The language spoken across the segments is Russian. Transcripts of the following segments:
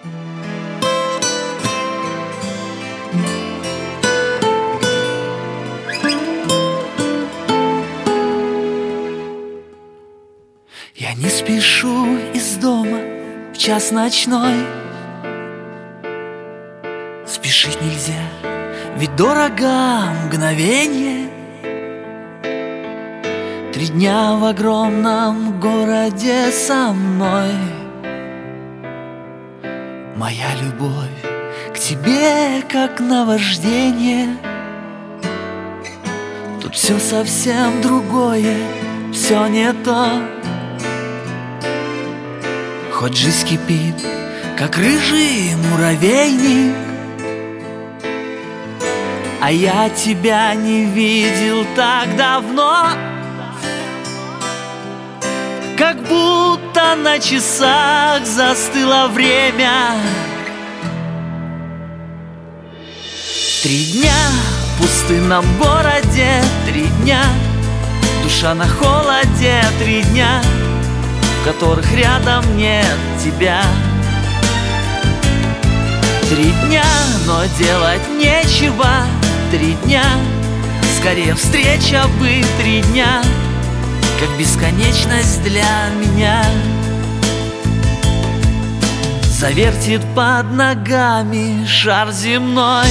Я не спешу из дома в час ночной. Спешить нельзя, ведь дорого мгновенье. 3 дня в огромном городе со мной. Моя любовь к тебе как наваждение. Тут все совсем другое, все не то. Хоть жизнь кипит, как рыжий муравейник, а я тебя не видел так давно. Как будто на часах застыло время. 3 дня в пустынном городе, 3 дня душа на холоде, 3 дня, в которых рядом нет тебя. 3 дня, но делать нечего, 3 дня, скорее встреча бы, 3 дня, как бесконечность для меня. Завертит под ногами шар земной.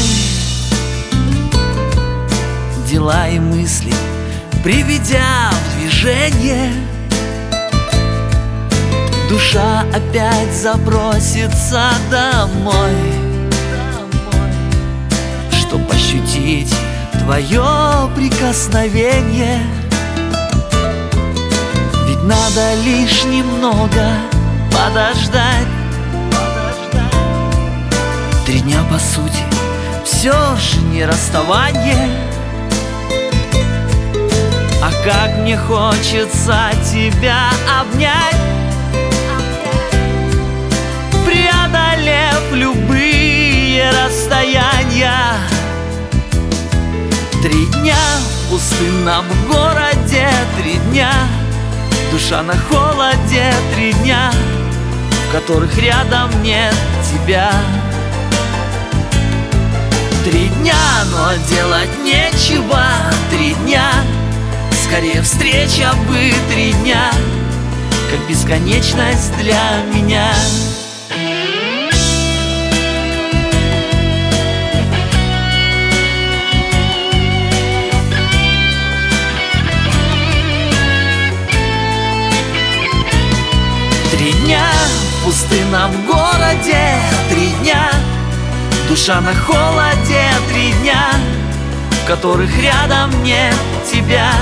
Дела и мысли приведя в движение, душа опять запросится домой, чтоб ощутить твое прикосновение. Ведь надо лишь немного подождать. 3 дня, по сути, все ж не расставание. А как мне хочется тебя обнять, преодолев любые расстояния. 3 дня в пустынном городе, 3 дня душа на холоде, 3 дня, в которых рядом нет тебя. 3 дня, но делать нечего, 3 дня, скорее встреча бы, 3 дня, как бесконечность для меня. В пустынном городе, 3 дня душа на холоде, 3 дня, в которых рядом нет тебя.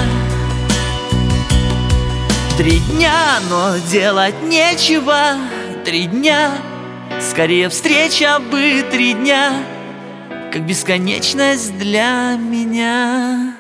3 дня, но делать нечего, 3 дня, скорее встреча бы, 3 дня, как бесконечность для меня.